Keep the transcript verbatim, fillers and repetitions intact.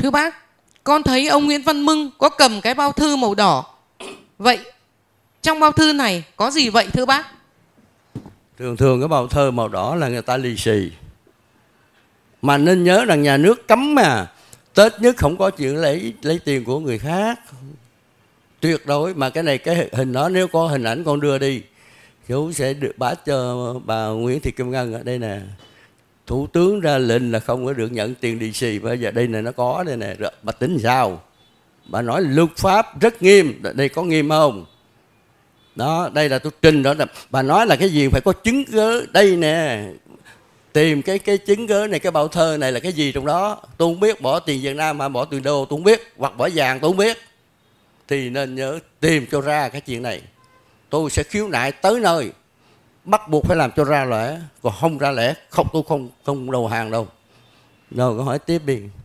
Thưa bác, con thấy ông Nguyễn Văn Mưng có cầm cái bao thư màu đỏ. Vậy trong bao thư này có gì vậy thưa bác? Thường thường cái bao thơ màu đỏ là người ta lì xì. Mà nên nhớ rằng nhà nước cấm mà. Tết nhất không có chuyện lấy lấy tiền của người khác. Tuyệt đối. Mà cái này cái hình đó nếu có hình ảnh con đưa đi, chú sẽ được báo cho bà Nguyễn Thị Kim Ngân ở đây nè. Thủ tướng ra lệnh là không có được nhận tiền lì xì. Bây giờ đây này nó có đây nè. Rồi, bà tính sao? Bà nói luật pháp rất nghiêm. Đây có nghiêm không? Đó, đây là tôi trình đó. Bà nói là cái gì phải có chứng cứ. Đây nè, tìm cái cái chứng cứ này, cái bao thơ này là cái gì trong đó. Tôi không biết, bỏ tiền Việt Nam mà bỏ tiền đô tôi không biết, hoặc bỏ vàng tôi không biết. Thì nên nhớ tìm cho ra cái chuyện này. Tôi sẽ khiếu nại tới nơi, bắt buộc phải làm cho ra lẽ. Còn không ra lẽ, không tôi không không đầu hàng đâu. Rồi câu hỏi tiếp đi.